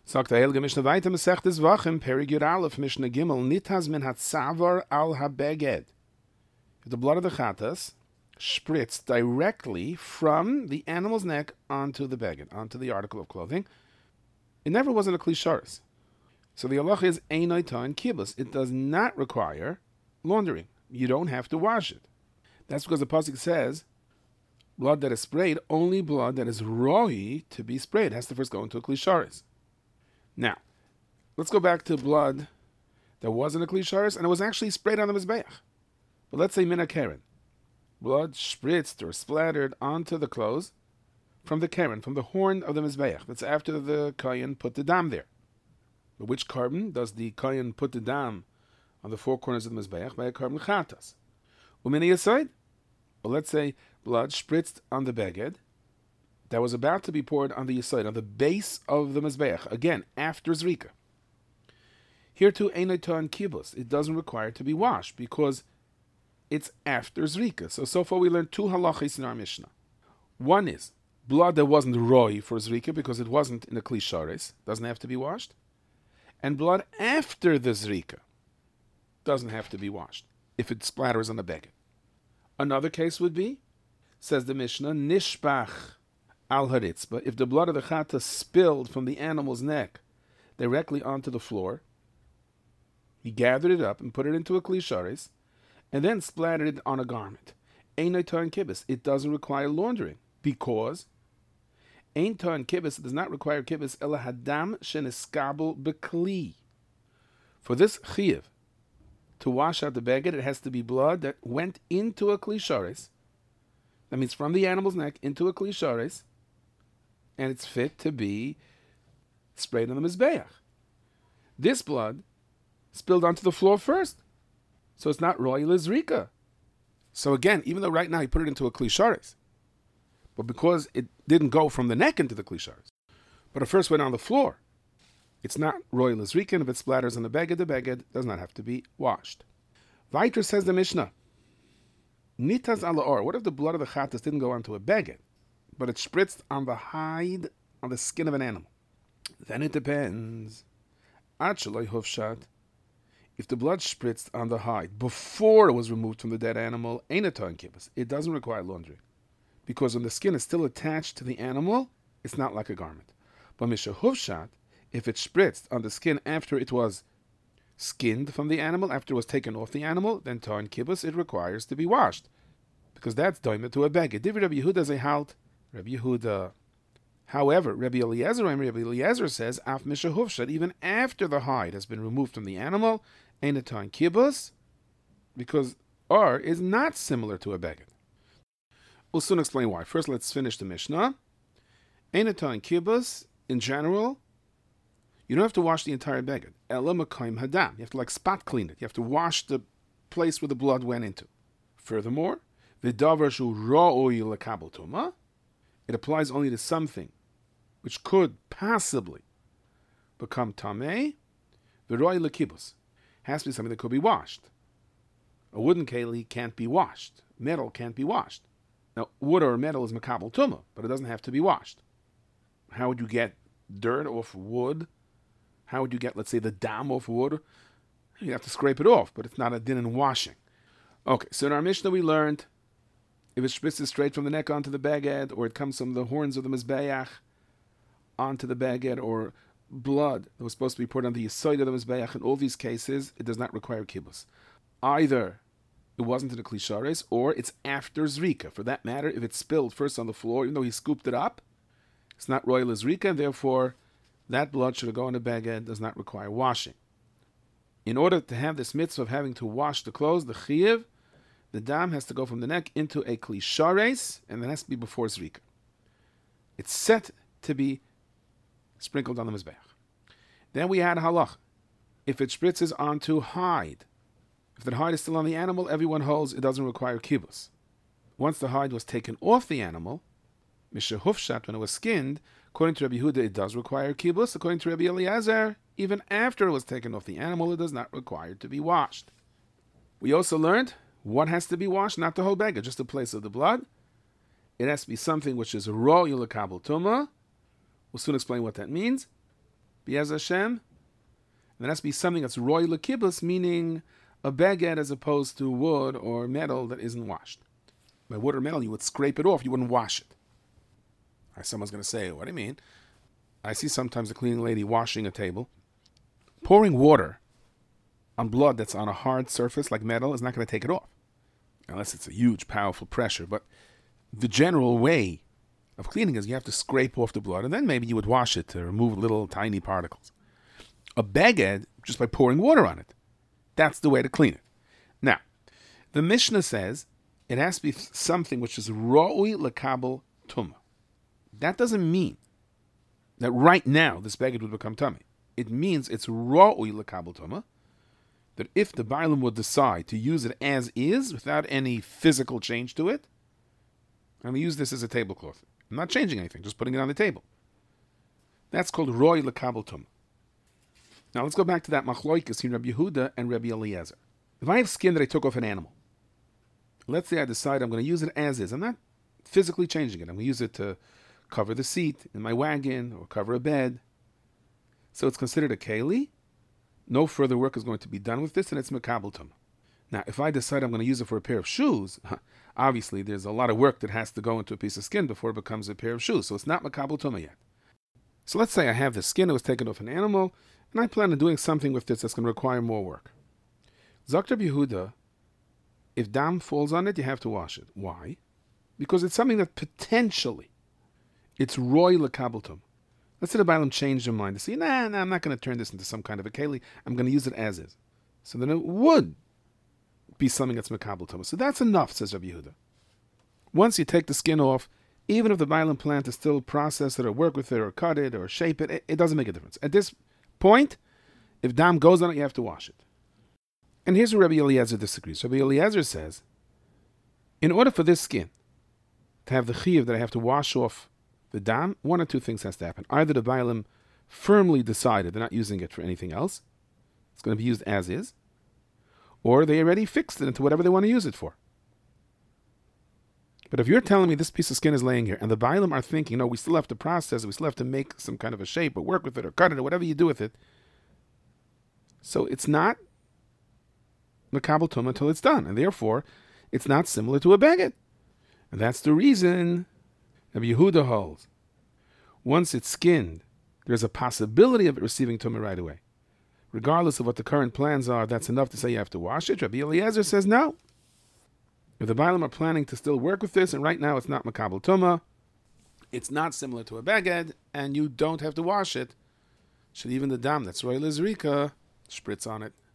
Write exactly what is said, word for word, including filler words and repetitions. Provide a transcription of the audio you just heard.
Sagt der Helge Mishnah weiter, Mesechtes Wachim, Perig Yud Aleph, Mishnah Gimel, Nitaz min hatzavar al habeged. The blood of the chatas spritz directly from the animal's neck onto the beged, onto the article of clothing. It never was in a klisharis. So the halacha is einay ta'an kibbutz. It does not require laundering. You don't have to wash it. That's because the pasuk says, blood that is sprayed, only blood that is roi to be sprayed has to first go into a klisharis. Now, let's go back to blood that wasn't a klisharis and it was actually sprayed on the mizbeach. But let's say mina keren. Blood spritzed or splattered onto the clothes from the keren, from the horn of the mizbeach. That's after the kohen put the dam there. But which carbon does the kohen put the dam on the four corners of the mizbeach? By a carbon chatas. Umini aside, well, let's say blood spritzed on the beged that was about to be poured on the yesod, on the base of the mizbeach. Again, after zrika. Here too, einay ta'an kibbutz. It doesn't require to be washed because it's after zrika. So, so far we learned two halachis in our Mishnah. One is blood that wasn't roi for zrika because it wasn't in a klisharis, doesn't have to be washed. And blood after the zrika doesn't have to be washed if it splatters on the beged. Another case would be, says the Mishnah, nishbach al haritzba. If the blood of the chata spilled from the animal's neck directly onto the floor, he gathered it up and put it into a klisharis, and then splattered it on a garment. Einay ta'an kibbutz. It doesn't require laundering because ein ta'an kibbutz does not require kibbutz ela hadam sheniskabel bekli. For this chiyuv to wash out the beged, it has to be blood that went into a klisharis. That means from the animal's neck into a klisharis, and it's fit to be sprayed on the mizbeach. This blood spilled onto the floor first. So it's not roy lizrika. So again, even though right now he put it into a klisharis, but because it didn't go from the neck into the klisharis, but it first went on the floor, it's not roy lizrika, and if it splatters on the beged, the beged does not have to be washed. Weiter says the Mishnah, nitaz ala or. What if the blood of the chatas didn't go onto a beged, but it spritzed on the hide, on the skin of an animal? Then it depends. Ad sheloi hufshat. If the blood spritzed on the hide before it was removed from the dead animal, einay ta'an kibbutz. It doesn't require laundry. Because when the skin is still attached to the animal, it's not like a garment. But mishahuvshat, if it spritzed on the skin after it was skinned from the animal, after it was taken off the animal, then ta'an kibbutz, it requires to be washed. Because that's doimet to a beged. Divi Rabbi Yehuda zehalt, Rabbi Yehuda. However, Rabbi Eliezer, Rabbi Eliezer says, af mishahuvshat, even after the hide has been removed from the animal, einay ta'an kibbutz, because or is not similar to a beged. We'll soon explain why. First, let's finish the Mishnah. Einay ta'an kibbutz, in general, you don't have to wash the entire beged. Ela makayim hadam. You have to like spot clean it. You have to wash the place where the blood went into. Furthermore, v'davar shu ra'oi lekabel tuma. It applies only to something which could possibly become tamei. V'roi lekibbutz. Has to be something that could be washed. A wooden keli can't be washed. Metal can't be washed. Now, wood or metal is makabel tumah, but it doesn't have to be washed. How would you get dirt off wood? How would you get, let's say, the dam off wood? You have to scrape it off, but it's not a din in washing. Okay, so in our Mishnah we learned, if it spritzes straight from the neck onto the beged, or it comes from the horns of the mizbeach onto the beged, or blood that was supposed to be poured on the yesod of the mizbeach, in all these cases, it does not require kibbutz. Either it wasn't in the klisharis, or it's after zrika. For that matter, if it spilled first on the floor, even though he scooped it up, it's not royal zrika, and therefore that blood should go in the beged, does not require washing. In order to have this mitzvah of having to wash the clothes, the chiyuv, the dam has to go from the neck into a klisharis, and that has to be before zrika. It's set to be sprinkled on the mizbeach. Then we had halach. If it spritzes onto hide, if the hide is still on the animal, everyone holds it doesn't require kibbutz. Once the hide was taken off the animal, mishahufshat, when it was skinned, according to Rabbi Yehuda, it does require kibbutz. According to Rabbi Eliezer, even after it was taken off the animal, it does not require to be washed. We also learned what has to be washed, not the whole beged, just the place of the blood. It has to be something which is ro yulakabel tuma. We'll soon explain what that means. B'ez Hashem. And it has to be something that's roy lekibus, meaning a beged as opposed to wood or metal that isn't washed. By wood or metal, you would scrape it off. You wouldn't wash it. Someone's going to say, what do you mean? I see sometimes a cleaning lady washing a table. Pouring water on blood that's on a hard surface like metal is not going to take it off. Unless it's a huge, powerful pressure. But the general way of cleaning is you have to scrape off the blood, and then maybe you would wash it to remove little tiny particles. A beged, just by pouring water on it. That's the way to clean it. Now, the Mishnah says it has to be something which is ro'ui lekabel tumah. That doesn't mean that right now this beged would become tummy. It means it's ro'ui lekabel tumah, that if the Bailam would decide to use it as is, without any physical change to it, I'm going to use this as a tablecloth. I'm not changing anything, just putting it on the table. That's called ro'ui lekabel tumah. Now let's go back to that machloikas between Rabbi Yehuda and Rabbi Eliezer. If I have skin that I took off an animal, let's say I decide I'm going to use it as is. I'm not physically changing it. I'm going to use it to cover the seat in my wagon or cover a bed. So it's considered a keli. No further work is going to be done with this, and it's mekabel tumah. Now, if I decide I'm going to use it for a pair of shoes, obviously there's a lot of work that has to go into a piece of skin before it becomes a pair of shoes. So it's not mekabel tumah yet. So let's say I have the skin that was taken off an animal, and I plan on doing something with this that's going to require more work. Zok Rabbi Yehuda, if dam falls on it, you have to wash it. Why? Because it's something that potentially it's roy lekabel tumah. Let's say the Bailam changed their mind to say, nah, nah, I'm not going to turn this into some kind of a keli. I'm going to use it as is. So then it would be something that's mekabel tumah. So that's enough, says Rabbi Yehuda. Once you take the skin off, even if the Bailam plan to still process it or work with it or cut it or shape it, it, it doesn't make a difference. At this point, if dam goes on it, you have to wash it. And here's where Rabbi Eliezer disagrees. Rabbi Eliezer says, in order for this skin to have the chiyuv that I have to wash off the dam, one or two things has to happen. Either the Bailam firmly decided they're not using it for anything else, it's going to be used as is, or they already fixed it into whatever they want to use it for. But if you're telling me this piece of skin is laying here, and the Bailam are thinking, no, we still have to process it, we still have to make some kind of a shape, or work with it, or cut it, or whatever you do with it, so it's not mekabel tumah until it's done, and therefore, it's not similar to a beged. And that's the reason Rabbi Yehuda holds. Once it's skinned, there's a possibility of it receiving tumah right away. Regardless of what the current plans are, that's enough to say you have to wash it. Rabbi Eliezer says no. If the Bailam are planning to still work with this, and right now it's not mekabel tumah, it's not similar to a beged, and you don't have to wash it, should even the dam that's roy lezrika spritz on it.